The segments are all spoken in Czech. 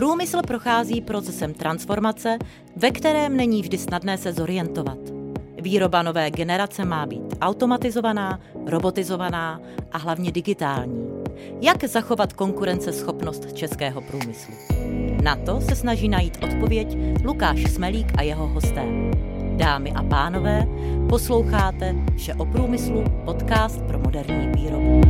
Průmysl prochází procesem transformace, ve kterém není vždy snadné se zorientovat. Výroba nové generace má být automatizovaná, robotizovaná a hlavně digitální. Jak zachovat konkurenceschopnost českého průmyslu? Na to se snaží najít odpověď Lukáš Smelík a jeho hosté. Dámy a pánové, posloucháte Vše o průmyslu, podcast pro moderní výrobu.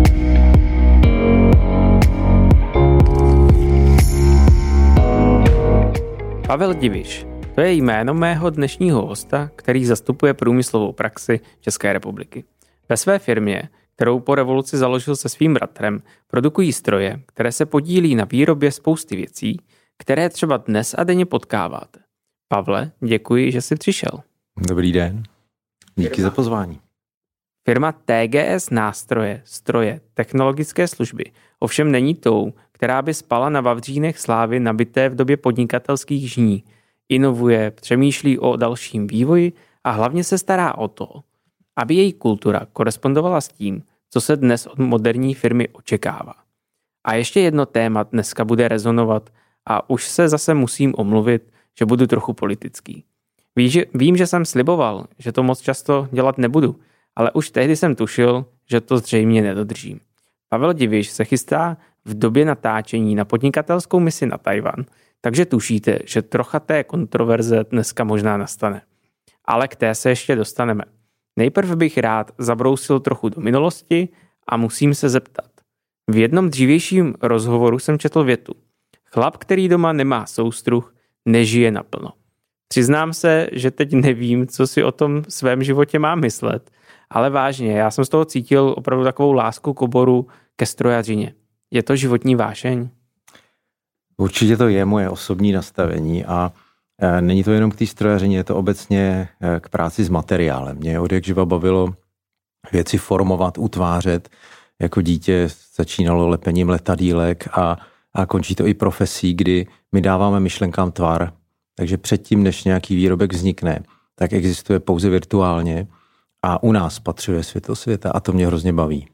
Pavel Diviš, to je jméno mého dnešního hosta, který zastupuje průmyslovou praxi České republiky. Ve své firmě, kterou po revoluci založil se svým bratrem, produkují stroje, které se podílí na výrobě spousty věcí, které třeba dnes a denně potkáváte. Pavle, děkuji, že jsi přišel. Dobrý den. Díky za pozvání. Firma TGS Nástroje, stroje, technologické služby ovšem není tou, která by spala na vavřínech slávy nabité v době podnikatelských žní. Inovuje, přemýšlí o dalším vývoji a hlavně se stará o to, aby její kultura korespondovala s tím, co se dnes od moderní firmy očekává. A ještě jedno téma dneska bude rezonovat a už se zase musím omluvit, že budu trochu politický. Vím, že jsem sliboval, že to moc často dělat nebudu, ale už tehdy jsem tušil, že to zřejmě nedodržím. Pavel Diviš se chystá v době natáčení na podnikatelskou misi na Tajvan, takže tušíte, že trocha té kontroverze dneska možná nastane. Ale k té se ještě dostaneme. Nejprve bych rád zabrousil trochu do minulosti a musím se zeptat. V jednom dřívějším rozhovoru jsem četl větu. Chlap, který doma nemá soustruh, nežije naplno. Přiznám se, že teď nevím, co si o tom svém životě mám myslet, ale vážně, já jsem z toho cítil opravdu takovou lásku k oboru, ke strojařině. Je to životní vášeň? Určitě to je moje osobní nastavení a není to jenom k té strojařině, je to obecně k práci s materiálem. Mě odjakživa bavilo věci formovat, utvářet. Jako dítě začínalo lepením letadýlek a končí to i profesí, kdy my dáváme myšlenkám tvar. Takže předtím, než nějaký výrobek vznikne, tak existuje pouze virtuálně a u nás patřuje světlo světa a to mě hrozně baví.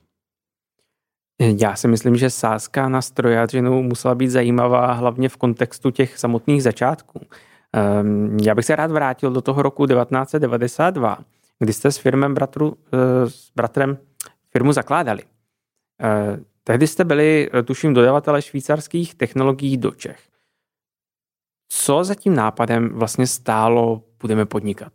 Já si myslím, že sázka na strojařinu musela být zajímavá hlavně v kontextu těch samotných začátků. Já bych se rád vrátil do toho roku 1992, kdy jste s bratrem firmu zakládali. Tehdy jste byli, tuším, dodavatele švýcarských technologií do Čech. Co za tím nápadem vlastně stálo, budeme podnikat?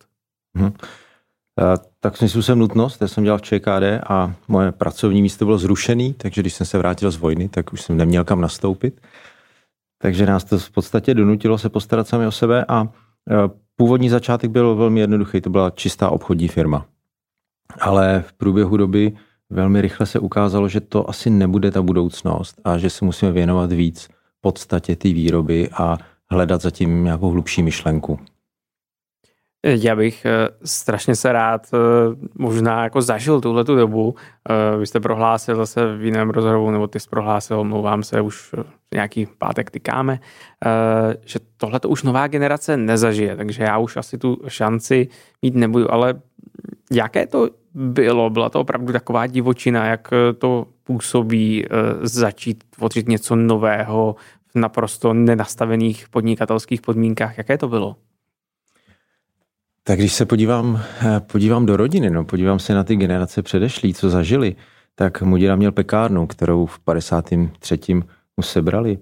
Tak smyslu jsem nutnost, já jsem dělal v ČKD a moje pracovní místo bylo zrušený, takže když jsem se vrátil z vojny, tak už jsem neměl kam nastoupit. Takže nás to v podstatě donutilo se postarat sami o sebe a původní začátek byl velmi jednoduchý, to byla čistá obchodní firma. Ale v průběhu doby velmi rychle se ukázalo, že to asi nebude ta budoucnost a že se musíme věnovat víc podstatě té výroby a hledat zatím nějakou hlubší myšlenku. Já bych strašně se rád možná jako zažil tuhletu dobu. Vy jste prohlásil zase v jiném rozhovoru, nebo ty jsi prohlásil, mluvám se, už nějaký pátek tykáme, že tohleto už nová generace nezažije, takže já už asi tu šanci mít nebudu, ale jaké to bylo? Byla to opravdu taková divočina, jak to působí začít tvořit něco nového v naprosto nenastavených podnikatelských podmínkách? Jaké to bylo? Tak když se podívám do rodiny, podívám se na ty generace předešlý, co zažili, tak můj děda měl pekárnu, kterou v 53. mu sebrali.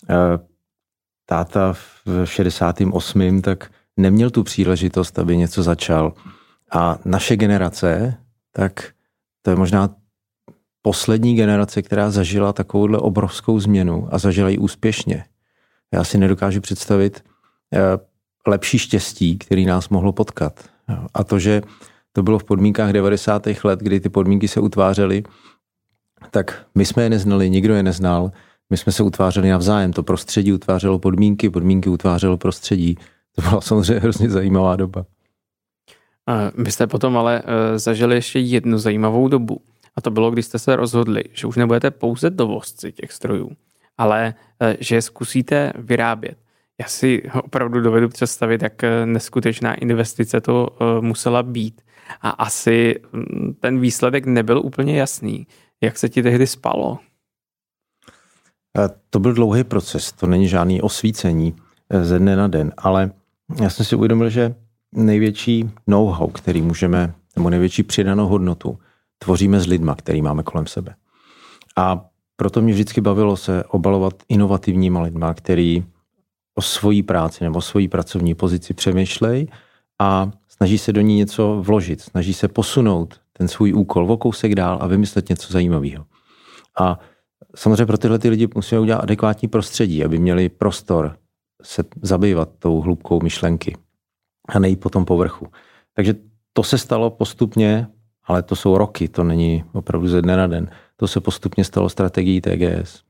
Táta v 68. tak neměl tu příležitost, aby něco začal. A naše generace, tak to je možná poslední generace, která zažila takovouhle obrovskou změnu a zažila ji úspěšně. Já si nedokážu představit lepší štěstí, který nás mohlo potkat. A to, že to bylo v podmínkách 90. let, kdy ty podmínky se utvářely, tak my jsme je neznali, nikdo je neznal, my jsme se utvářeli navzájem, to prostředí utvářelo podmínky, podmínky utvářelo prostředí. To byla samozřejmě hrozně zajímavá doba. Vy jste potom ale zažili ještě jednu zajímavou dobu. A to bylo, když jste se rozhodli, že už nebudete pouze dovozci těch strojů, ale že je zkusíte vyrábět. Já si opravdu dovedu představit, jak neskutečná investice to musela být. A asi ten výsledek nebyl úplně jasný. Jak se ti tehdy spalo? To byl dlouhý proces, to není žádný osvícení ze dne na den, ale já jsem si uvědomil, že největší know-how, který můžeme, nebo největší přidanou hodnotu, tvoříme s lidma, který máme kolem sebe. A proto mě vždycky bavilo se obalovat inovativníma lidma, který o svojí práci nebo o svojí pracovní pozici přemýšlej a snaží se do ní něco vložit, snaží se posunout ten svůj úkol o kousek dál a vymyslet něco zajímavého. A samozřejmě pro tyhle lidi musíme udělat adekvátní prostředí, aby měli prostor se zabývat tou hloubkou myšlenky a nejít po tom povrchu. Takže to se stalo postupně, ale to jsou roky, to není opravdu ze dne na den. To se postupně stalo strategií TGS.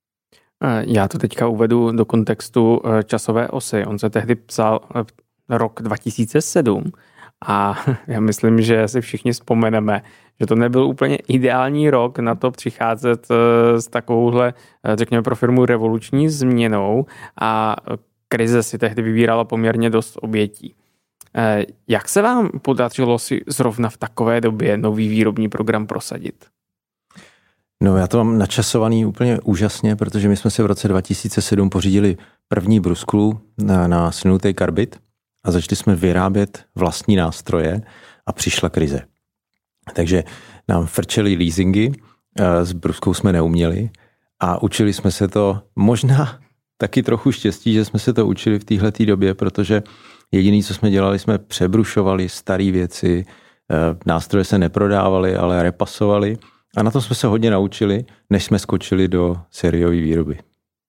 Já to teďka uvedu do kontextu časové osy. On se tehdy psal rok 2007 a já myslím, že si všichni vzpomeneme, že to nebyl úplně ideální rok na to přicházet s takovouhle, řekněme pro firmu revoluční změnou a krize si tehdy vybírala poměrně dost obětí. Jak se vám podařilo si zrovna v takové době nový výrobní program prosadit? No, já to mám načasovaný úplně úžasně, protože my jsme si v roce 2007 pořídili první brusklu na slinutý karbid a začali jsme vyrábět vlastní nástroje a přišla krize. Takže nám frčely leasingy, s bruskou jsme neuměli a učili jsme se to možná taky trochu štěstí, že jsme se to učili v téhleté době, protože jediné, co jsme dělali, jsme přebrušovali staré věci, nástroje se neprodávaly, ale repasovali. A na to jsme se hodně naučili, než jsme skočili do sériové výroby.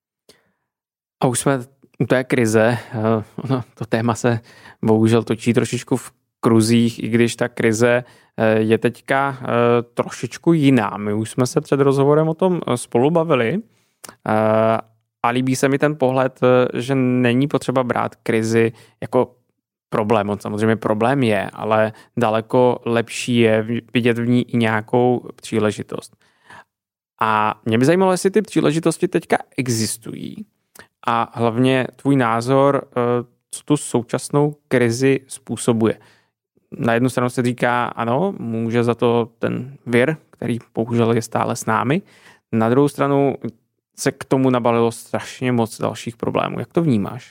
A už jsme u té krize, to téma se bohužel točí trošičku v kruzích, i když ta krize je teďka trošičku jiná. My už jsme se před rozhovorem o tom spolu bavili a líbí se mi ten pohled, že není potřeba brát krizi jako problém. On samozřejmě problém je, ale daleko lepší je vidět v ní i nějakou příležitost. A mě by zajímalo, jestli ty příležitosti teďka existují a hlavně tvůj názor, co tu současnou krizi způsobuje. Na jednu stranu se říká, ano, může za to ten vir, který bohužel je stále s námi. Na druhou stranu se k tomu nabalilo strašně moc dalších problémů. Jak to vnímáš?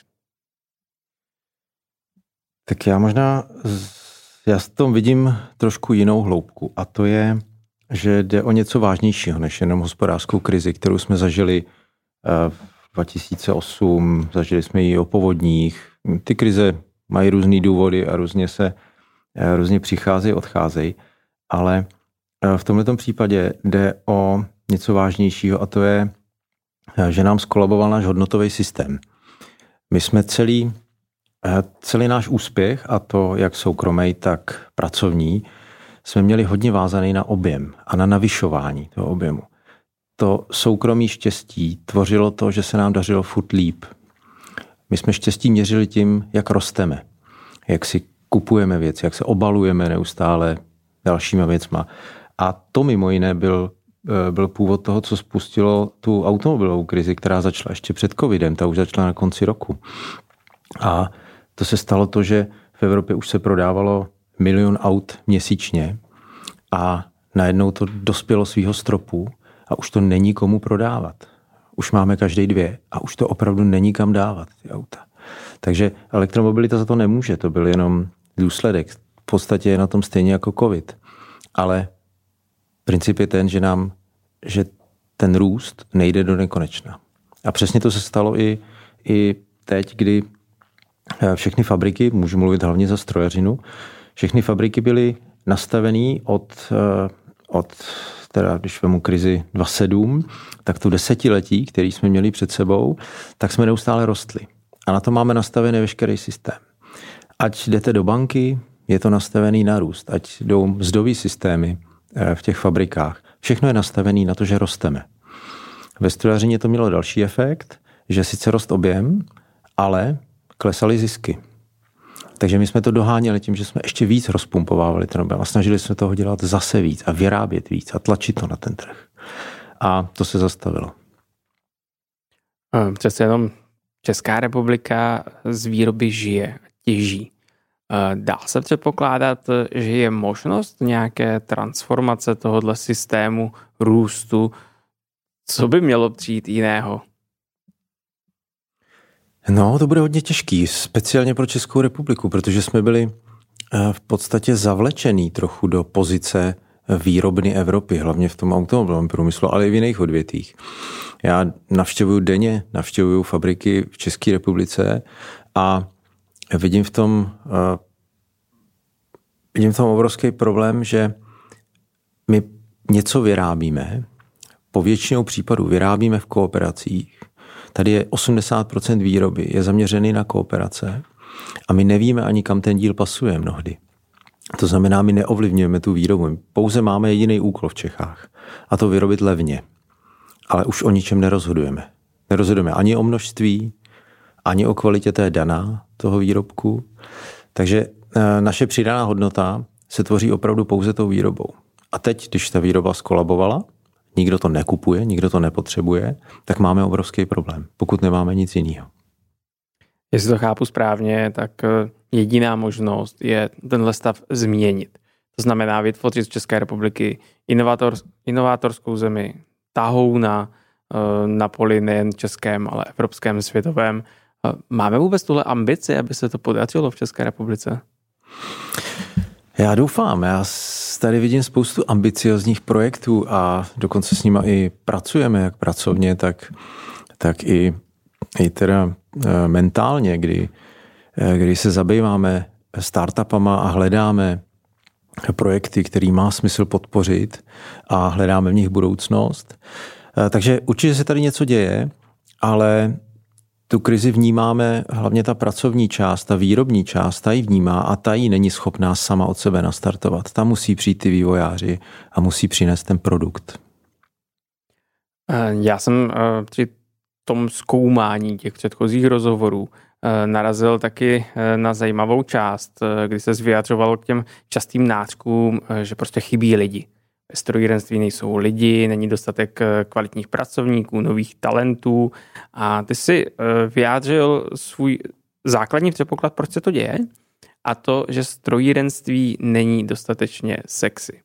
Tak já v tom vidím trošku jinou hloubku a to je, že jde o něco vážnějšího než jenom hospodářskou krizi, kterou jsme zažili v 2008, zažili jsme ji o povodních. Ty krize mají různý důvody a různě přicházejí, odcházejí, ale v tomto případě jde o něco vážnějšího a to je, že nám skolaboval náš hodnotový systém. My jsme celý náš úspěch, a to jak soukromý, tak pracovní, jsme měli hodně vázaný na objem a na navyšování toho objemu. To soukromí štěstí tvořilo to, že se nám dařilo furt líp. My jsme štěstí měřili tím, jak rosteme, jak si kupujeme věci, jak se obalujeme neustále dalšíma věcma. A to mimo jiné byl původ toho, co spustilo tu automobilovou krizi, která začala ještě před covidem, ta už začala na konci roku. A to se stalo to, že v Evropě už se prodávalo 1 000 000 aut měsíčně a najednou to dospělo svýho stropu a už to není komu prodávat. Už máme každý 2 a už to opravdu není kam dávat, ty auta. Takže elektromobilita za to nemůže, to byl jenom důsledek. V podstatě je na tom stejně jako covid. Ale princip je ten, že ten růst nejde do nekonečna. A přesně to se stalo i teď, kdy všechny fabriky, můžu mluvit hlavně za strojařinu, všechny fabriky byly nastavený teda když vemu krizi 2007, tak tu desetiletí, který jsme měli před sebou, tak jsme neustále rostli. A na to máme nastavený veškerý systém. Ať jdete do banky, je to nastavený na růst. Ať jdou mzdový systémy v těch fabrikách. Všechno je nastavený na to, že rosteme. Ve strojařině to mělo další efekt, že sice rost objem, ale klesaly zisky. Takže my jsme to doháněli tím, že jsme ještě víc rozpumpovávali ten objem a snažili jsme toho dělat zase víc a vyrábět víc a tlačit to na ten trh. A to se zastavilo. Přece jenom Česká republika z výroby žije, těží. Dá se předpokládat, že je možnost nějaké transformace tohohle systému růstu, Co by mělo přijít jiného? No, to bude hodně těžký, speciálně pro Českou republiku, protože jsme byli v podstatě zavlečený trochu do pozice výrobny Evropy, hlavně v tom automobilovém průmyslu, ale i v jiných odvětvích. Já navštěvuju fabriky v České republice a vidím v tom obrovský problém, že my něco vyrábíme, po většinou případů vyrábíme v kooperacích. Tady je 80% výroby, je zaměřený na kooperace a my nevíme ani kam ten díl pasuje mnohdy. To znamená, my neovlivňujeme tu výrobu. Pouze máme jediný úkol v Čechách a to vyrobit levně. Ale už o ničem nerozhodujeme. Nerozhodujeme ani o množství, ani o kvalitě té daná toho výrobku. Takže naše přidaná hodnota se tvoří opravdu pouze tou výrobou. A teď, když ta výroba skolabovala, nikdo to nekupuje, nikdo to nepotřebuje, tak máme obrovský problém, pokud nemáme nic jiného. Jestli to chápu správně, tak jediná možnost je tenhle stav změnit. To znamená vytvořit z České republiky inovátorskou zemi, tahou na poli nejen českém, ale evropském, světovém. Máme vůbec tuhle ambici, aby se to podařilo v České republice? Já doufám. Já tady vidím spoustu ambiciozních projektů a dokonce s nimi i pracujeme, jak pracovně, tak i teda mentálně, kdy se zabýváme startupama a hledáme projekty, který má smysl podpořit a hledáme v nich budoucnost. Takže určitě se tady něco děje, ale tu krizi vnímáme, hlavně ta pracovní část, ta výrobní část, ta ji vnímá a ta ji není schopná sama od sebe nastartovat. Tam musí přijít ty vývojáři a musí přinést ten produkt. Já jsem při tom zkoumání těch předchozích rozhovorů narazil taky na zajímavou část, kdy se vyjadřoval k těm častým nářkům, že prostě chybí lidi. Ve strojírenství nejsou lidi, není dostatek kvalitních pracovníků, nových talentů a ty si vyjádřil svůj základní předpoklad, proč se to děje, a to, že strojírenství není dostatečně sexy.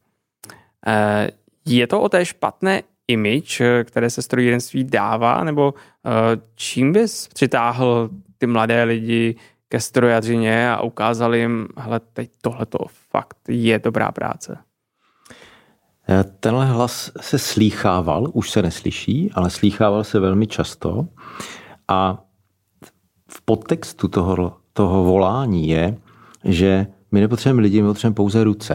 Je to o té špatné image, které se strojírenství dává, nebo čím bys přitáhl ty mladé lidi ke strojařině a ukázal jim, hele, teď tohleto fakt je dobrá práce? Tenhle hlas se slýchával, už se neslyší, ale slýchával se velmi často a v podtextu toho volání je, že my nepotřebujeme lidi, my potřebujeme pouze ruce.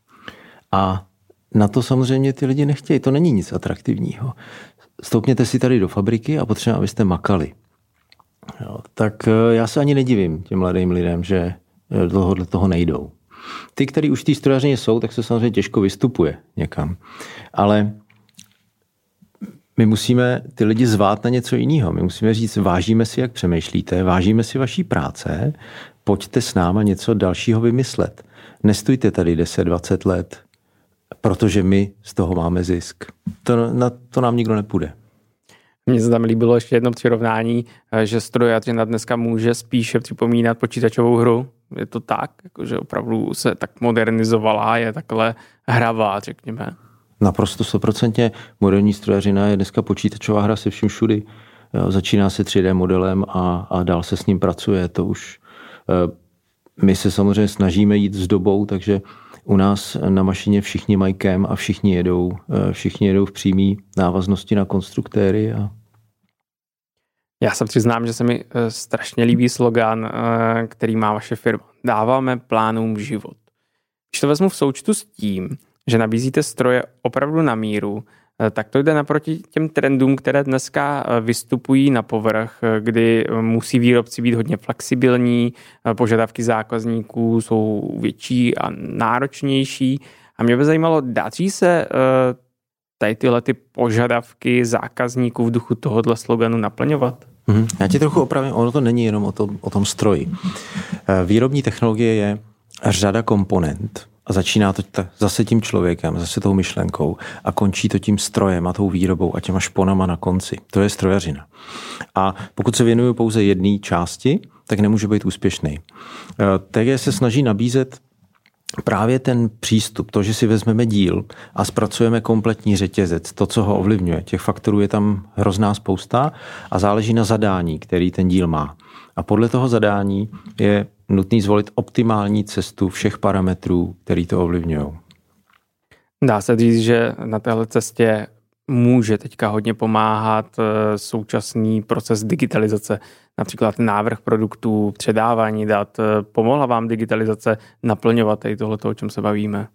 A na to samozřejmě ty lidi nechtějí, to není nic atraktivního. Stoupněte si tady do fabriky a potřebujeme, abyste makali. Jo, tak já se ani nedivím těm mladým lidem, že do toho nejdou. Ty, kteří už v té strojařině jsou, tak se samozřejmě těžko vystupuje někam. Ale my musíme ty lidi zvát na něco jiného. My musíme říct, vážíme si, jak přemýšlíte, vážíme si vaší práce, pojďte s náma něco dalšího vymyslet. Nestůjte tady 10-20 let, protože my z toho máme zisk. To nám nikdo nepůjde. Mně se tam líbilo ještě jedno přirovnání, že strojařina dneska může spíše připomínat počítačovou hru. Je to tak, že opravdu se tak modernizovala, je takhle hravá, řekněme. Naprosto 100% moderní strojařina je dneska počítačová hra se vším všudy. Začíná se 3D modelem a dál se s ním pracuje. To už my se samozřejmě snažíme jít s dobou, takže u nás na mašině všichni mají cam a všichni jedou v přímé návaznosti na konstruktéry. Já se přiznám, že se mi strašně líbí slogan, který má vaše firma. Dáváme plánům život. Když to vezmu v součtu s tím, že nabízíte stroje opravdu na míru, tak to jde naproti těm trendům, které dneska vystupují na povrch, kdy musí výrobci být hodně flexibilní, požadavky zákazníků jsou větší a náročnější. A mě by zajímalo, daří se tady tyhle ty požadavky zákazníků v duchu tohohle sloganu naplňovat? Já ti trochu opravím, ono to není jenom o tom stroji. Výrobní technologie je řada komponent a začíná to zase tím člověkem, zase tou myšlenkou a končí to tím strojem a tou výrobou a těma šponama na konci. To je strojařina. A pokud se věnuju pouze jedné části, tak nemůže být úspěšný. TG se snaží nabízet právě ten přístup, to, že si vezmeme díl a zpracujeme kompletní řetězec, to, co ho ovlivňuje. Těch faktorů je tam hrozná spousta a záleží na zadání, který ten díl má. A podle toho zadání je nutný zvolit optimální cestu všech parametrů, který to ovlivňují. Dá se říct, že na téhle cestě může teďka hodně pomáhat současný proces digitalizace, například návrh produktů, předávání dat. Pomohla vám digitalizace naplňovat tady tohleto, o čem se bavíme?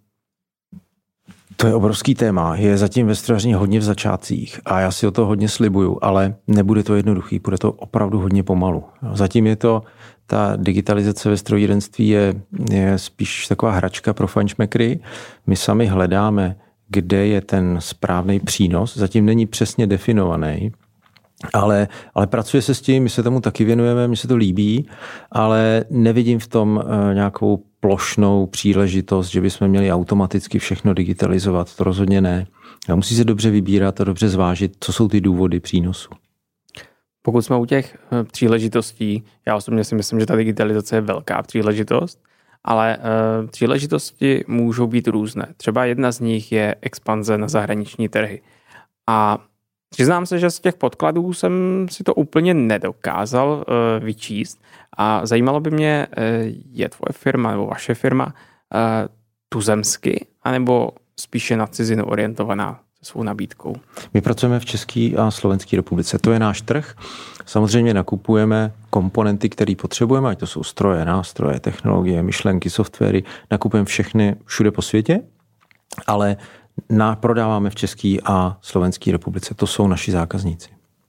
To je obrovský téma. Je zatím ve strojařině hodně v začátcích a já si o to hodně slibuju, ale nebude to jednoduchý, bude to opravdu hodně pomalu. Zatím je to, ta digitalizace ve strojírenství je spíš taková hračka pro fajnšmekry. My sami hledáme, kde je ten správný přínos. Zatím není přesně definovaný, ale pracuje se s tím, my se tomu taky věnujeme, mně se to líbí, ale nevidím v tom nějakou plošnou příležitost, že bychom měli automaticky všechno digitalizovat. To rozhodně ne. A musí se dobře vybírat a dobře zvážit, co jsou ty důvody přínosu. Pokud jsme u těch příležitostí, já osobně si myslím, že ta digitalizace je velká příležitost, ale příležitosti můžou být různé. Třeba jedna z nich je expanze na zahraniční trhy. A přiznám se, že z těch podkladů jsem si to úplně nedokázal vyčíst a zajímalo by mě, je tvoje firma nebo vaše firma tuzemsky anebo spíše na cizinu orientovaná se svou nabídkou? My pracujeme v České a Slovenské republice. To je náš trh. Samozřejmě nakupujeme komponenty, které potřebujeme, ať to jsou stroje, nástroje, technologie, myšlenky, softwary. Nakupujeme všechny všude po světě, ale prodáváme v České a Slovenské republice. To jsou naši zákazníci.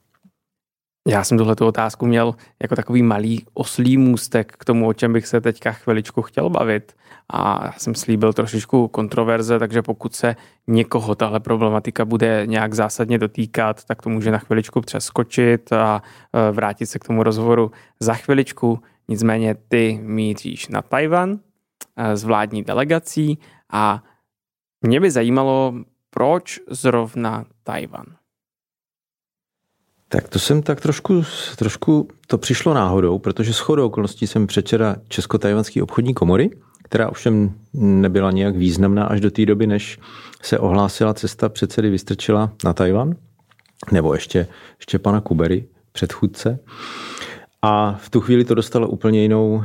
Já jsem tuhletu otázku měl jako takový malý oslí můstek k tomu, o čem bych se teďka chviličku chtěl bavit. A já jsem slíbil trošičku kontroverze, takže pokud se někoho tahle problematika bude nějak zásadně dotýkat, tak to může na chviličku přeskočit a vrátit se k tomu rozhovoru za chviličku. Nicméně ty míříš na Tchaj-wan s vládní delegací a mě by zajímalo, proč zrovna Tchaj-wan? Tak to jsem tak trošku to přišlo náhodou, protože shodou okolností jsem předseda Česko-Tchajwanské obchodní komory, která ovšem nebyla nějak významná až do té doby, než se ohlásila cesta předsedy Vystrčila na Tchaj-wan, nebo ještě pana Kubery, předchůdce. A v tu chvíli to dostalo úplně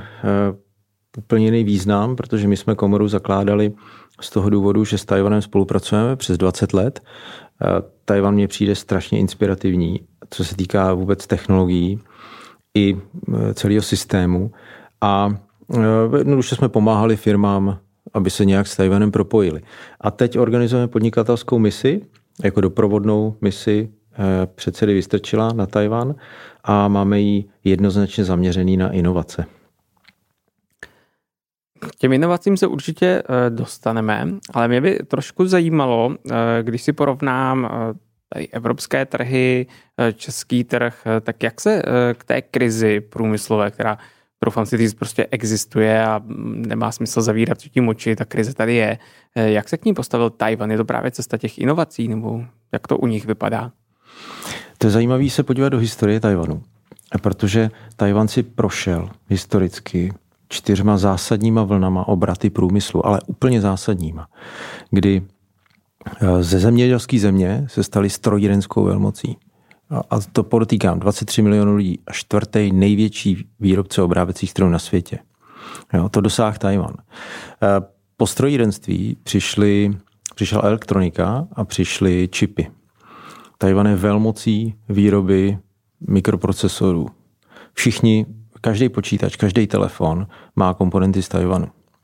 jiný význam, protože my jsme komoru zakládali z toho důvodu, že s Tchaj-wanem spolupracujeme přes 20 let. Tchaj-wan mně přijde strašně inspirativní, co se týká vůbec technologií i celého systému. A už jsme pomáhali firmám, aby se nějak s Tchaj-wanem propojili. A teď organizujeme podnikatelskou misi, jako doprovodnou misi předsedy Vystrčila na Tchaj-wan a máme ji jednoznačně zaměřený na inovace. K těm inovacím se určitě dostaneme, ale mě by trošku zajímalo, když si porovnám tady evropské trhy, český trh, tak jak se k té krizi průmyslové, která doufám si říct, prostě existuje a nemá smysl zavírat tím oči, ta krize tady je. Jak se k ní postavil Tchaj-wan? Je to právě cesta těch inovací, nebo jak to u nich vypadá? To je zajímavé se podívat do historie Tchaj-wanu, protože Tchaj-wan si prošel historicky 4 zásadníma vlnama obraty průmyslu, ale úplně zásadníma, kdy ze zemědělské země se staly strojírenskou velmocí. A to podotýkám, 23 milionů lidí a 4. největší výrobce obráběcích strojů na světě. Jo, to dosáhl Tchaj-wan. Po strojírenství přišla elektronika a přišly čipy. Tchaj-wan je velmocí výroby mikroprocesorů. Každý počítač, každý telefon má komponenty z Tchaj-wanu.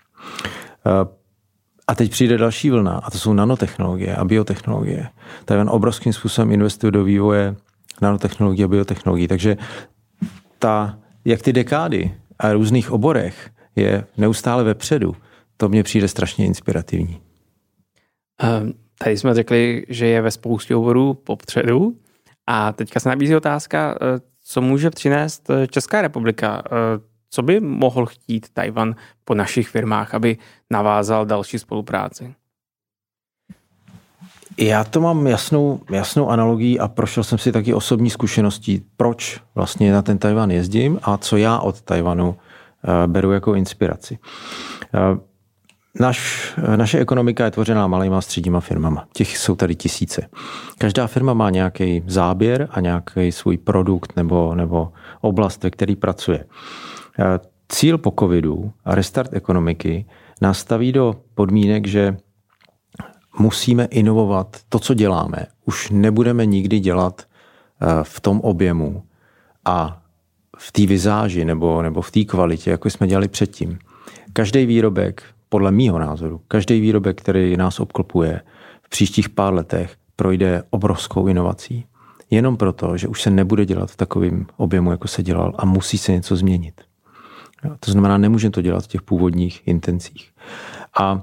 A teď přijde další vlna a to jsou nanotechnologie a biotechnologie. Tchaj-wan obrovským způsobem investuje do vývoje nanotechnologií a biotechnologií. Takže jak ty dekády a různých oborech je neustále vepředu, to mně přijde strašně inspirativní. Tady jsme řekli, že je ve spoustě oborů popředu a teďka se nabízí otázka, co může přinést Česká republika. Co by mohl chtít Tchaj-wan po našich firmách, aby navázal další spolupráci? Já to mám jasnou analogii a prošel jsem si taky osobní zkušeností, proč vlastně na ten Tchaj-wan jezdím a co já od Tchaj-wanu beru jako inspiraci. Naše ekonomika je tvořená malýma a středníma firmama. Těch jsou tady tisíce. Každá firma má nějaký záběr a nějaký svůj produkt nebo oblast, ve který pracuje. Cíl po covidu a restart ekonomiky nás staví do podmínek, že musíme inovovat to, co děláme. Už nebudeme nikdy dělat v tom objemu a v té vizáži nebo v té kvalitě, jako jsme dělali předtím. Každý výrobek, podle mýho názoru, každý výrobek, který nás obklopuje, v příštích pár letech projde obrovskou inovací. Jenom proto, že už se nebude dělat v takovém objemu, jako se dělal a musí se něco změnit. To znamená, nemůžeme to dělat v těch původních intencích. A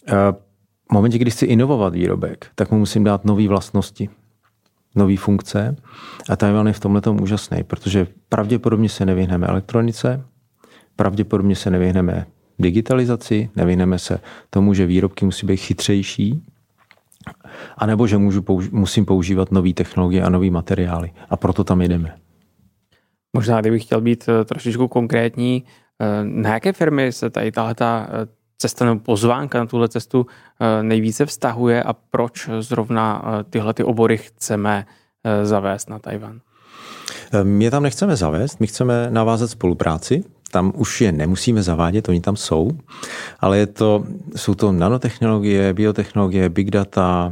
v momentě, kdy chci inovovat výrobek, tak mu musím dát nové vlastnosti, nové funkce. A Tchajwan je v tomhletom úžasný, protože pravděpodobně se nevyhneme elektronice, pravděpodobně se nevyhneme digitalizaci, nevyhneme se tomu, že výrobky musí být chytřejší, anebo že musím používat nové technologie a nové materiály. A proto tam jdeme. Možná, kdybych chtěl být trošičku konkrétní, na jaké firmy se tady tahleta cesta nebo pozvánka na tuhle cestu nejvíce vztahuje a proč zrovna tyhle ty obory chceme zavést na Tchajwan? My tam nechceme zavést, my chceme navázat spolupráci. Tam už je nemusíme zavádět, oni tam jsou, ale jsou to nanotechnologie, biotechnologie, big data,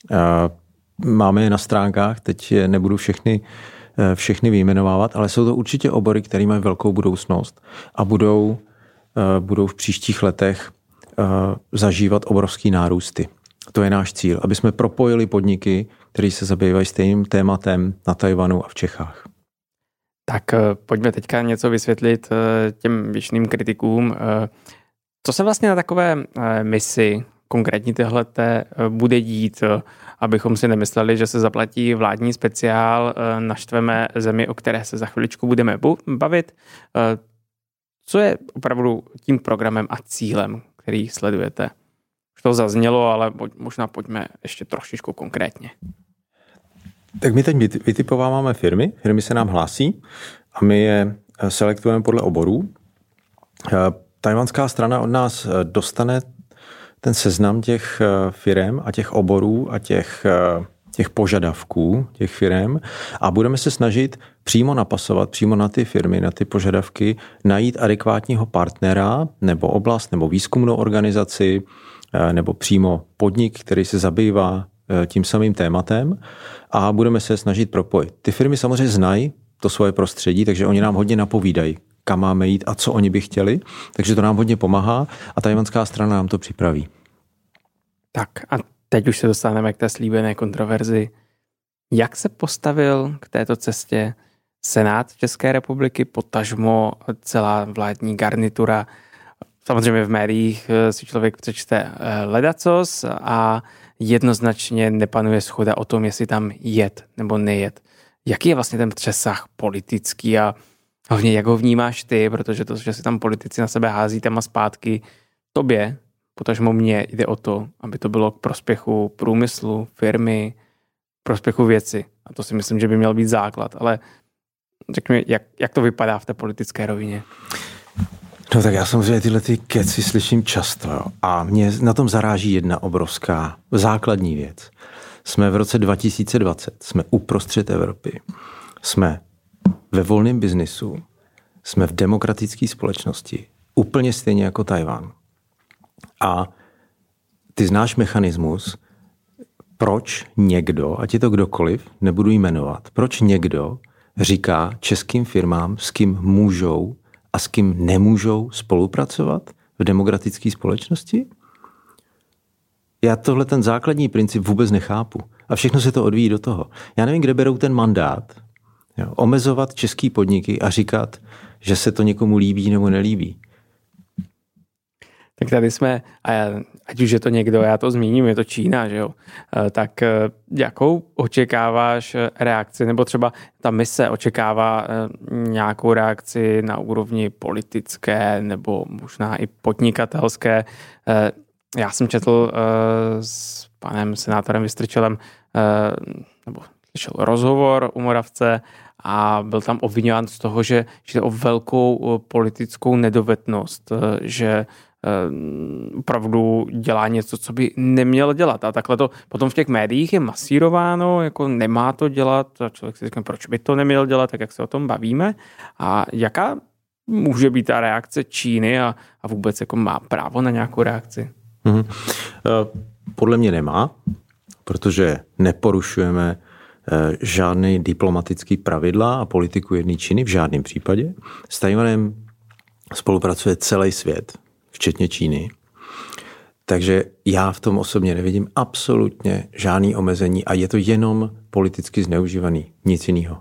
máme je na stránkách, teď nebudu všechny vyjmenovávat, ale jsou to určitě obory, které mají velkou budoucnost a budou v příštích letech zažívat obrovský nárůsty. To je náš cíl, aby jsme propojili podniky, které se zabývají stejným tématem na Tchajwanu a v Čechách. Tak pojďme teďka něco vysvětlit těm věčným kritikům. Co se vlastně na takové misi, konkrétně téhleté, bude dít, abychom si nemysleli, že se zaplatí vládní speciál, naštveme zemi, o které se za chviličku budeme bavit. Co je opravdu tím programem a cílem, který sledujete? Už to zaznělo, ale možná pojďme ještě trošičku konkrétně. Tak my teď vytipováváme firmy se nám hlásí a my je selektujeme podle oborů. Tchajwanská strana od nás dostane ten seznam těch firem a těch oborů a těch požadavků těch firem a budeme se snažit přímo napasovat, přímo na ty firmy, na ty požadavky, najít adekvátního partnera nebo oblast nebo výzkumnou organizaci nebo přímo podnik, který se zabývá tím samým tématem a budeme se snažit propojit. Ty firmy samozřejmě znají to svoje prostředí, takže oni nám hodně napovídají, kam máme jít a co oni by chtěli, takže to nám hodně pomáhá a tchajwanská strana nám to připraví. Tak a teď už se dostaneme k té slíbené kontroverzi. Jak se postavil k této cestě Senát České republiky, potažmo celá vládní garnitura? Samozřejmě v médiích si člověk přečte ledacos a jednoznačně nepanuje shoda o tom, jestli tam jet nebo nejet. Jaký je vlastně ten přesah politický a hlavně jak ho vnímáš ty, protože to, že si tam politici na sebe hází téma zpátky, tobě, potažmo mně jde o to, aby to bylo k prospěchu průmyslu, firmy, prospěchu věci. A to si myslím, že by měl být základ. Ale řekni, jak to vypadá v té politické rovině? No tak já samozřejmě tyhle keci slyším často. Jo. A mě na tom zaráží jedna obrovská základní věc. Jsme v roce 2020, jsme uprostřed Evropy, jsme ve volném biznisu, jsme v demokratické společnosti, úplně stejně jako Tchajwan. A ty znáš mechanismus, proč někdo, ať je to kdokoliv, nebudu jmenovat, proč někdo říká českým firmám, s kým můžou a s kým nemůžou spolupracovat v demokratické společnosti? Já tohle ten základní princip vůbec nechápu. A všechno se to odvíjí do toho. Já nevím, kde berou ten mandát, omezovat český podniky a říkat, že se to někomu líbí nebo nelíbí. Tak tady jsme, ať už je to někdo, já to zmíním, je to Čína, že jo? Tak jakou očekáváš reakci, nebo třeba ta mise očekává nějakou reakci na úrovni politické nebo možná i podnikatelské? Já jsem četl s panem senátorem Vystrčilem nebo slyšel rozhovor u Moravce a byl tam obviňován z toho, že jde o velkou politickou nedovednost, že opravdu dělá něco, co by neměl dělat. A takhle to potom v těch médiích je masírováno, jako nemá to dělat a člověk si říká, proč by to neměl dělat, tak jak se o tom bavíme. A jaká může být ta reakce Číny a vůbec jako má právo na nějakou reakci? Podle mě nemá, protože neporušujeme žádný diplomatický pravidla a politiku jedné Číny v žádném případě. S Tchaj-wanem spolupracuje celý svět, včetně Číny. Takže já v tom osobně nevidím absolutně žádný omezení a je to jenom politicky zneužívaný, nic jiného.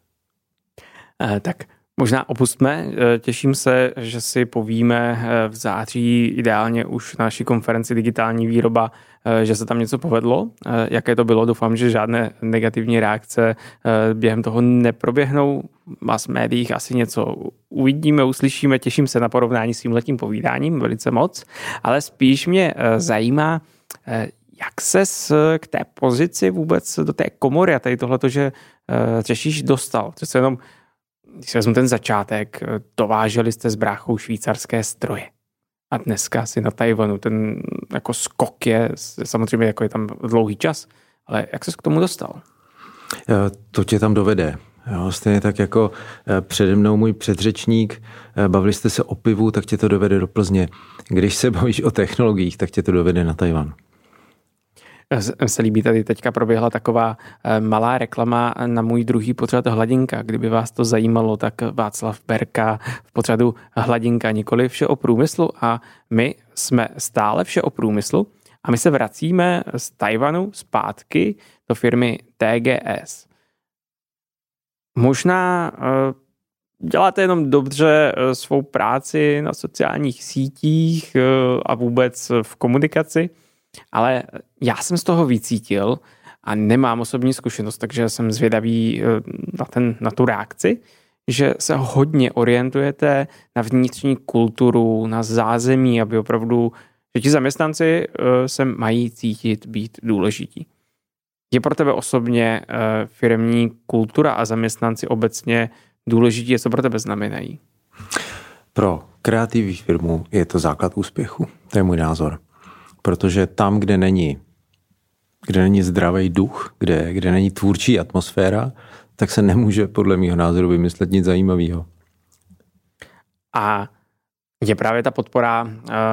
Tak možná opustme. Těším se, že si povíme v září, ideálně už na naší konferenci Digitální výroba, že se tam něco povedlo. Jaké to bylo? Doufám, že žádné negativní reakce během toho neproběhnou. V mass médiích asi něco uvidíme, uslyšíme. Těším se na porovnání s tím letním povídáním velice moc. Ale spíš mě zajímá, jak ses k té pozici vůbec do té komory a tady tohleto, že řešíš, dostal. Přece jenom, když si vezmu ten začátek, dováželi jste s bráchou švýcarské stroje. A dneska si na Tchaj-wanu ten jako skok je samozřejmě jako je tam dlouhý čas, ale jak ses k tomu dostal? To tě tam dovede. Jo, stejně tak jako přede mnou můj předřečník, bavili jste se o pivu, tak tě to dovede do Plzně. Když se bavíš o technologiích, tak tě to dovede na Tchaj-wan. Se líbí, tady teďka proběhla taková malá reklama na můj druhý pořad Hladinka. Kdyby vás to zajímalo, tak Václav Berka v pořadu Hladinka, nikoli vše o průmyslu, a my jsme stále vše o průmyslu a my se vracíme z Tchaj-wanu zpátky do firmy TGS. Možná děláte jenom dobře svou práci na sociálních sítích a vůbec v komunikaci, ale já jsem z toho vycítil a nemám osobní zkušenost, takže jsem zvědavý na tu reakci, že se hodně orientujete na vnitřní kulturu, na zázemí, aby opravdu, že ti zaměstnanci se mají cítit být důležití. Je pro tebe osobně firemní kultura a zaměstnanci obecně důležití, co pro tebe znamenají? Pro kreativní firmu je to základ úspěchu. To je můj názor. Protože tam, kde není zdravý duch, kde není tvůrčí atmosféra, tak se nemůže podle mého názoru vymyslet nic zajímavého. A je právě ta podpora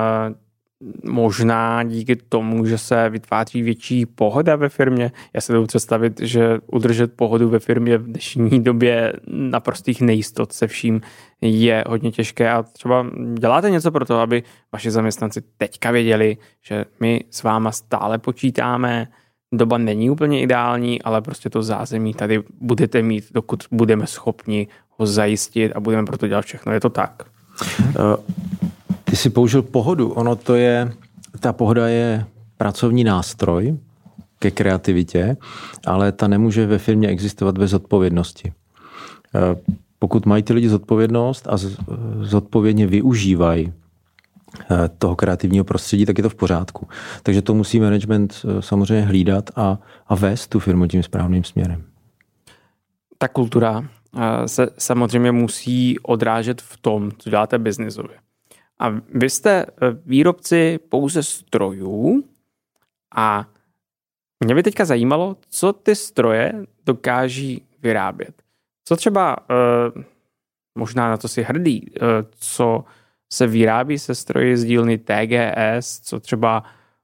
možná díky tomu, že se vytváří větší pohoda ve firmě. Já se dovedu představit, že udržet pohodu ve firmě v dnešní době naprostých nejistot se vším je hodně těžké a třeba děláte něco pro to, aby vaši zaměstnanci teďka věděli, že my s váma stále počítáme, doba není úplně ideální, ale prostě to zázemí tady budete mít, dokud budeme schopni ho zajistit a budeme pro to dělat všechno. Je to tak? Ty jsi použil pohodu. Ta pohoda je pracovní nástroj ke kreativitě, ale ta nemůže ve firmě existovat bez odpovědnosti. Pokud mají ty lidi zodpovědnost a zodpovědně využívají toho kreativního prostředí, tak je to v pořádku. Takže to musí management samozřejmě hlídat a vést tu firmu tím správným směrem. Ta kultura se samozřejmě musí odrážet v tom, co děláte biznisově. A vy jste výrobci pouze strojů a mě by teďka zajímalo, co ty stroje dokáží vyrábět. Co třeba, možná na to si hrdý, co se vyrábí se stroji z dílny TGS, co třeba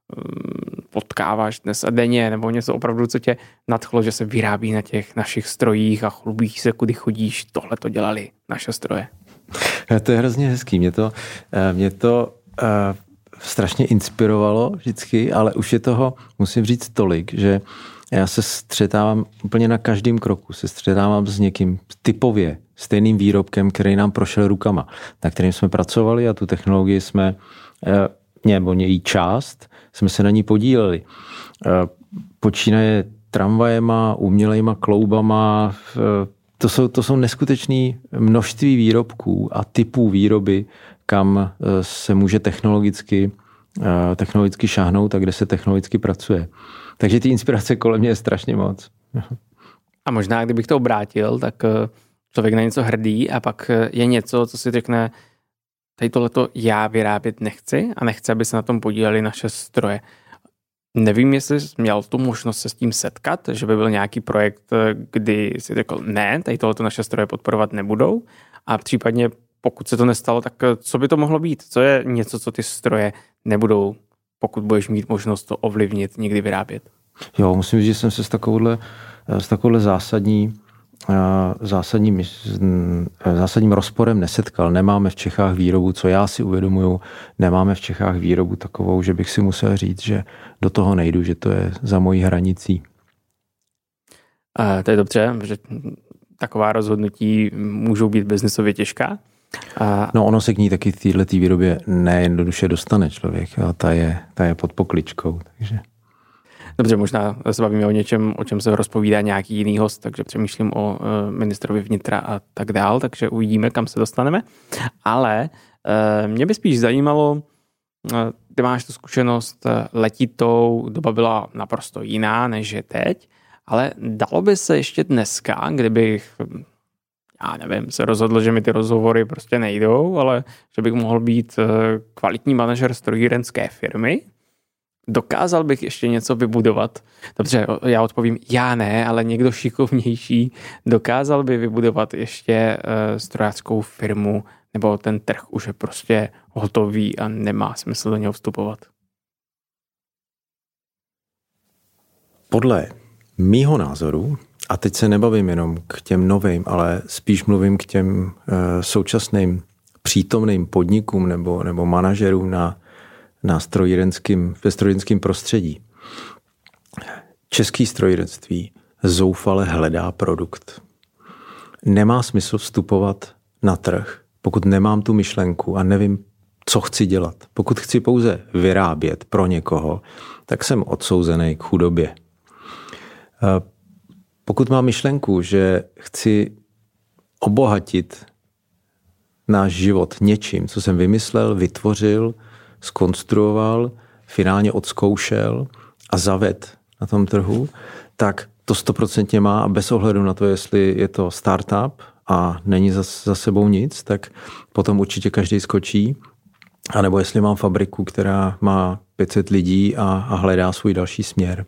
potkáváš dnes a denně, nebo něco opravdu, co tě nadchlo, že se vyrábí na těch našich strojích a chlubíš se, kudy chodíš, tohle to dělali naše stroje. To je hrozně hezký. Mě to strašně inspirovalo vždycky, ale už je toho, musím říct, tolik, že já se střetávám úplně na každém kroku. Se střetávám s někým typově stejným výrobkem, který nám prošel rukama, na kterým jsme pracovali a tu technologii jsme, nebo její část, jsme se na ní podíleli. Počínaje tramvajema, umělejma kloubama, to jsou neskutečné množství výrobků a typů výroby, kam se může technologicky šáhnout a kde se technologicky pracuje. Takže ty inspirace kolem mě je strašně moc. A možná, kdybych to obrátil, tak člověk na něco hrdý a pak je něco, co si řekne, tady tohleto já vyrábět nechci a nechci, aby se na tom podíleli naše stroje. Nevím, jestli jsi měl tu možnost se s tím setkat, že by byl nějaký projekt, kdy si řekl, ne, tady tohleto naše stroje podporovat nebudou a případně pokud se to nestalo, tak co by to mohlo být? Co je něco, co ty stroje nebudou, pokud budeš mít možnost to ovlivnit, nikdy vyrábět? Jo, musím říct, že jsem se s takovouhle zásadním rozporem nesetkal. Nemáme v Čechách výrobu, co já si uvědomuju, nemáme v Čechách výrobu takovou, že bych si musel říct, že do toho nejdu, že to je za mojí hranicí. To je dobře, že taková rozhodnutí můžou být biznesově těžká. No ono se k ní taky v této výrobě nejednoduše dostane člověk. A ta je pod pokličkou. Takže. Dobře, možná se bavíme o něčem, o čem se rozpovídá nějaký jiný host, takže přemýšlím o ministrovi vnitra a tak dál, takže uvidíme, kam se dostaneme. Ale mě by spíš zajímalo, ty máš tu zkušenost letitou, doba byla naprosto jiná, než je teď, ale dalo by se ještě dneska, kdybych, já nevím, se rozhodl, že mi ty rozhovory prostě nejdou, ale že bych mohl být kvalitní manažer strojírenské firmy, dokázal bych ještě něco vybudovat. Dobře, já odpovím, já ne, ale někdo šikovnější dokázal by vybudovat ještě strojářskou firmu, nebo ten trh už je prostě hotový a nemá smysl do něho vstupovat. Podle mýho názoru, a teď se nebavím jenom k těm novým, ale spíš mluvím k těm současným přítomným podnikům nebo manažerům ve strojírenském prostředí. Český strojírenství zoufale hledá produkt. Nemá smysl vstupovat na trh, pokud nemám tu myšlenku a nevím, co chci dělat. Pokud chci pouze vyrábět pro někoho, tak jsem odsouzený k chudobě. Pokud mám myšlenku, že chci obohatit náš život něčím, co jsem vymyslel, vytvořil, zkonstruoval, finálně odzkoušel a zaved na tom trhu, tak to 100% má a bez ohledu na to, jestli je to startup a není za sebou nic, tak potom určitě každý skočí. A nebo jestli mám fabriku, která má 500 lidí a hledá svůj další směr.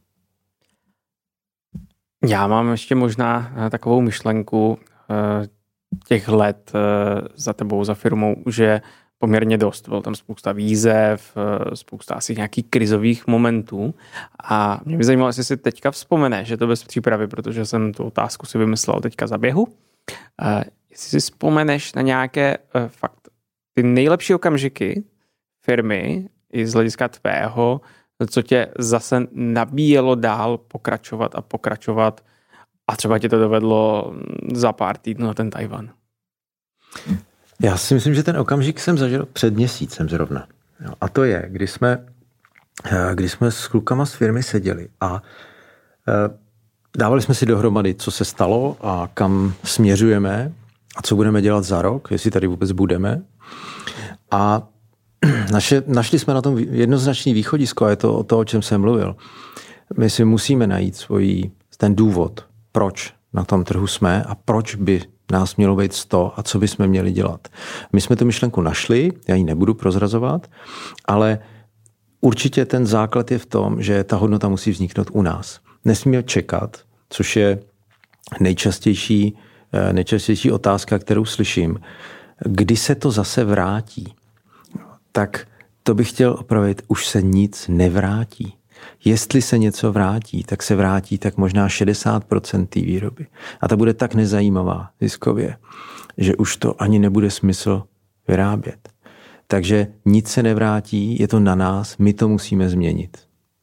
Já mám ještě možná takovou myšlenku těch let za tebou, za firmou, že poměrně dost. Bylo tam spousta výzev, spousta asi nějakých krizových momentů a mě by zajímalo, jestli si teďka vzpomeneš, že to bez přípravy, protože jsem tu otázku si vymyslel teďka za běhu. Jestli si vzpomeneš na nějaké fakt ty nejlepší okamžiky firmy i z hlediska tvého, co tě zase nabíjelo dál pokračovat a třeba tě to dovedlo za pár týdnů na ten Tajvan. Já si myslím, že ten okamžik jsem zažil před měsícem zrovna. A to je, když jsme s klukama z firmy seděli a dávali jsme si dohromady, co se stalo a kam směřujeme a co budeme dělat za rok, jestli tady vůbec budeme. A našli jsme na tom jednoznačný východisko a je to o to, o čem jsem mluvil. My si musíme najít ten důvod, proč na tom trhu jsme a proč by nás mělo být 100 a co bychom měli dělat. My jsme tu myšlenku našli, já ji nebudu prozrazovat, ale určitě ten základ je v tom, že ta hodnota musí vzniknout u nás. Nesmíme čekat, což je nejčastější otázka, kterou slyším. Kdy se to zase vrátí? Tak to bych chtěl opravit, už se nic nevrátí. Jestli se něco vrátí, tak se vrátí tak možná 60% té výroby. A ta bude tak nezajímavá ziskově, že už to ani nebude smysl vyrábět. Takže nic se nevrátí, je to na nás, my to musíme změnit.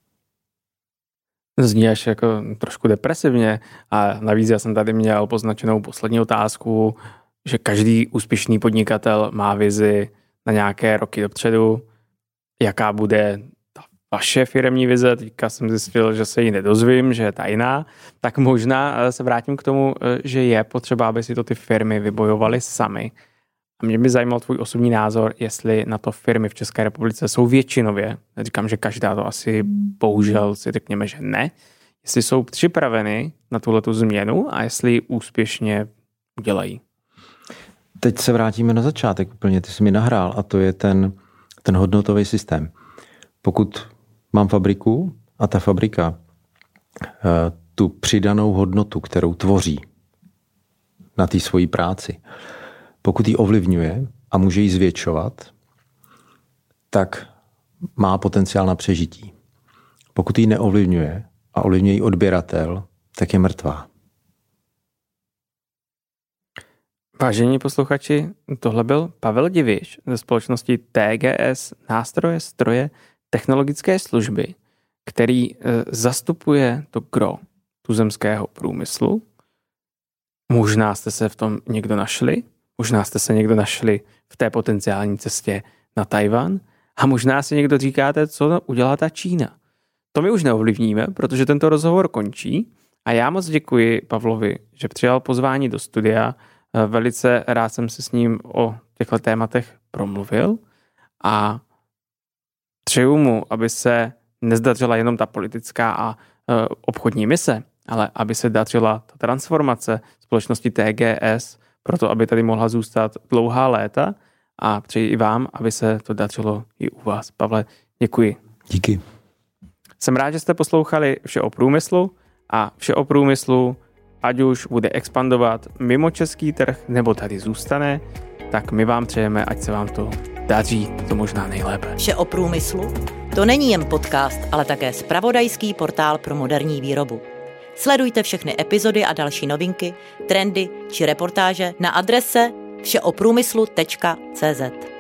Zní až jako trošku depresivně a navíc já jsem tady měl poznačenou poslední otázku, že každý úspěšný podnikatel má vizi na nějaké roky dopředu, jaká bude ta vaše firemní vize. Teďka jsem zjistil, že se ji nedozvím, že je tajná, tak možná se vrátím k tomu, že je potřeba, aby si to ty firmy vybojovaly sami. A mě by zajímal tvůj osobní názor, jestli na to firmy v České republice jsou většinově, říkám, že každá to asi bohužel si řekněme, že ne, jestli jsou připraveny na tuhletu změnu a jestli ji úspěšně udělají. teď se vrátíme na začátek úplně, ty jsi mi nahrál a to je ten hodnotový systém. Pokud mám fabriku a ta fabrika tu přidanou hodnotu, kterou tvoří na té svojí práci, pokud ji ovlivňuje a může ji zvětšovat, tak má potenciál na přežití. Pokud ji neovlivňuje a ovlivňuje ji odběratel, tak je mrtvá. Vážení posluchači, tohle byl Pavel Diviš ze společnosti TGS Nástroje, stroje, technologické služby, který zastupuje to gro tuzemského průmyslu. Možná jste se v tom někdo našli, možná jste se někdo našli v té potenciální cestě na Tajvan a možná si někdo říkáte, co udělá ta Čína. To my už neovlivníme, protože tento rozhovor končí a já moc děkuji Pavlovi, že přijal pozvání do studia. Velice rád jsem se s ním o těchto tématech promluvil a přeju mu, aby se nezdařila jenom ta politická a obchodní mise, ale aby se dařila ta transformace společnosti TGS, proto aby tady mohla zůstat dlouhá léta a přeji i vám, aby se to dařilo i u vás. Pavle, děkuji. Díky. Jsem rád, že jste poslouchali Vše o průmyslu a Vše o průmyslu, ať už bude expandovat mimo český trh nebo tady zůstane, tak my vám přejeme, ať se vám to daří to možná nejlépe. Vše o průmyslu? To není jen podcast, ale také zpravodajský portál pro moderní výrobu. Sledujte všechny epizody a další novinky, trendy či reportáže na adrese všeoprůmyslu.cz.